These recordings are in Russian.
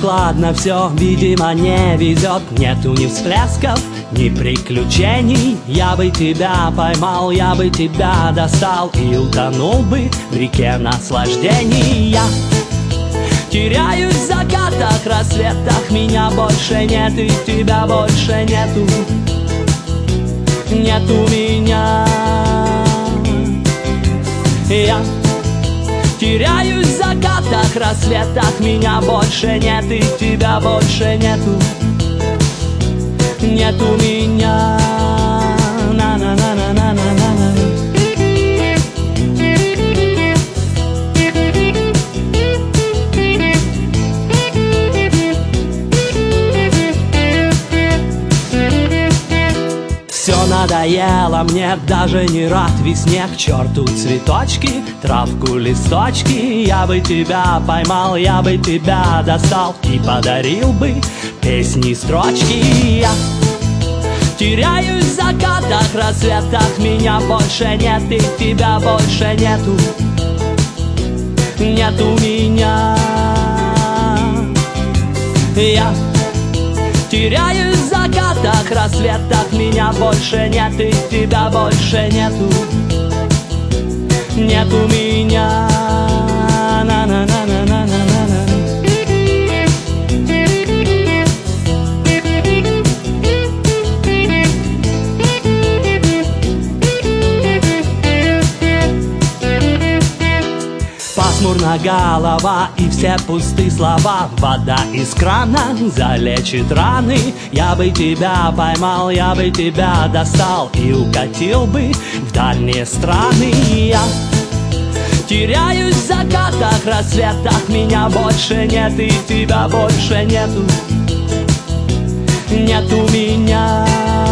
складно все, видимо, не везет. Нету ни всплесков, ни приключений. Я бы тебя поймал, я бы тебя достал и утонул бы в реке наслаждений. Я теряюсь в закатах, рассветах, меня больше нет и тебя больше нету. Нету меня. Я теряюсь в закатах, рассветах, меня больше нет и тебя больше нету. Нету меня. На-на-на-на-на-на-на. Все надоело мне, даже не рад весне. К черту цветочки, травку, листочки. Я бы тебя поймал, я бы тебя достал и подарил бы песни, строчки. Я теряюсь в закатах, рассветах, меня больше нет и тебя больше нету. Нету меня. Я теряюсь в закатах, рассветах, меня больше нет и тебя больше нету. Нету меня. На-на-на-на-на-на-на. Пасмурна голова и все пустые слова. Вода из крана залечит раны. Я бы тебя поймал, я бы тебя достал и укатил бы в дальние страны. Я теряюсь в закатах, рассветах, меня больше нет и тебя больше нету. Нету меня.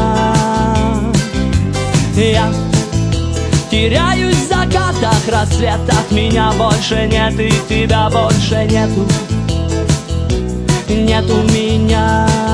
Я теряюсь в закатах, рассветах, меня больше нет и тебя больше нету. Нету меня.